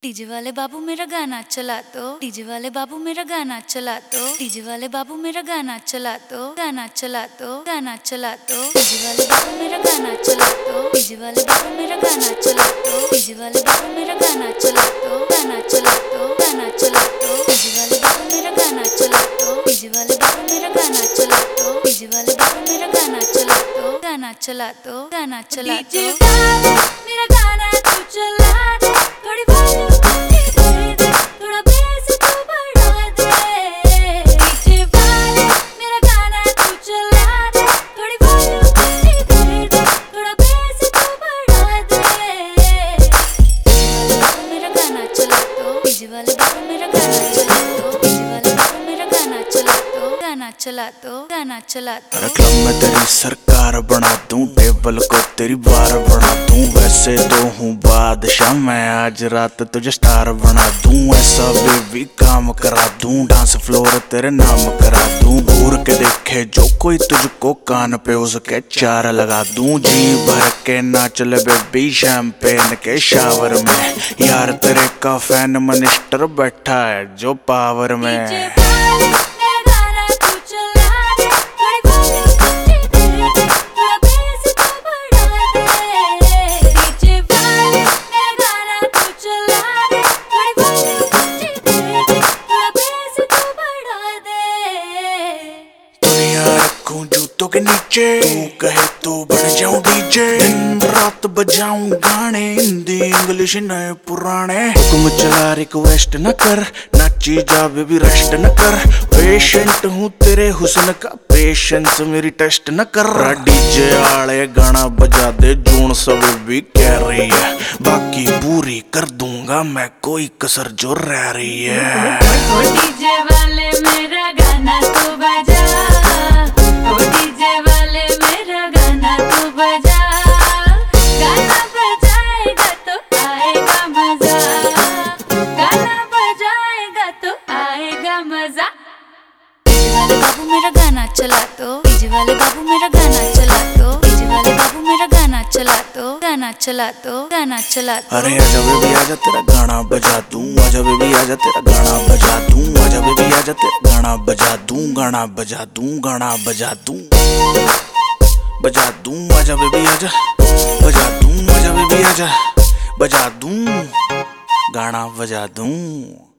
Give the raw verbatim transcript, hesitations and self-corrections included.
DJ वाले बाबू मेरा गाना चला दो, डीजे वाले बाबू मेरा गाना चला दो, डीजे वाले बाबू मेरा गाना चला दो, गाना चला दो, गाना चला दो, डीजे वाले बाबू मेरा गाना चला दो, डीजे वाले बाबू मेरा गाना चला दो, डीजे वाले बाबू मेरा गाना चला दो, गाना चला दो, गाना चला दो, डीजे वाले बाबू मेरा गाना चला दो, डीजे वाले बाबू मेरा गाना चला दो, डीजे वाले बाबू मेरा गाना चला दो, गाना चला दो, गाना चला दो, मेरा गाना तू चला दे, थोड़ी वॉल्यूम चला दो, गाना चला दो। क्लब में तेरी सरकार बना दूं, टेबल को तेरी बार बना दूं। वैसे तो हूँ बादशाह मैं, आज रात तुझे स्टार बना दूं। ऐसा बेबी काम करा दूं, डांस फ्लोर तेरे नाम करा दूं। घूर के देखे जो कोई तुझको, कान पे उसके चार लगा दूं। जी भर के नाच ले बेबी शैंपेन के शावर में। यार तेरे का फैन मिनिस्टर बैठा है जो पावर में। जूतों के नीचे तू कहे तो बन जाऊं डीजे। दिन रात बजाऊं गाने, हिंदी इंग्लिश नए पुराने। हुक्म चला रिक्वेस्ट न कर, नाची जा बेबी रेस्ट न कर। पेशेंट हूँ तेरे हुस्न का, पेशेंस मेरी टेस्ट न कर। डीजे आले गाना बजा दे, जून सब भी कह रही है। बाकी पूरी कर दूंगा मैं, कोई कसर जो रह रही है। डीजे वाले मेरा गाना तू बजा, डीजे वाले मेरा गाना तू बजा। गाना बजाएगा तो आएगा मजा, गाना बजाएगा तो आएगा मजा। डीजे वाले बाबू मेरा गाना चला दो, डीजे वाले बाबू मेरा गाना चला दो, डीजे वाले बाबू मेरा गाना चला दो, गाना चला दो, गाना चला दो। अरे आजा बेबी आजा तेरा गाना बजा दूं, आजा बेबी आजा तेरा गाना बजा दूं, आजा बेबी आजा तेरा गाना बजा दूं, गाना बजा दूं, गाना बजा दूं, बजा दूं। आजा बेबी आजा बजा दूं, आजा बेबी आजा बजा दूं, गाना बजा दूं।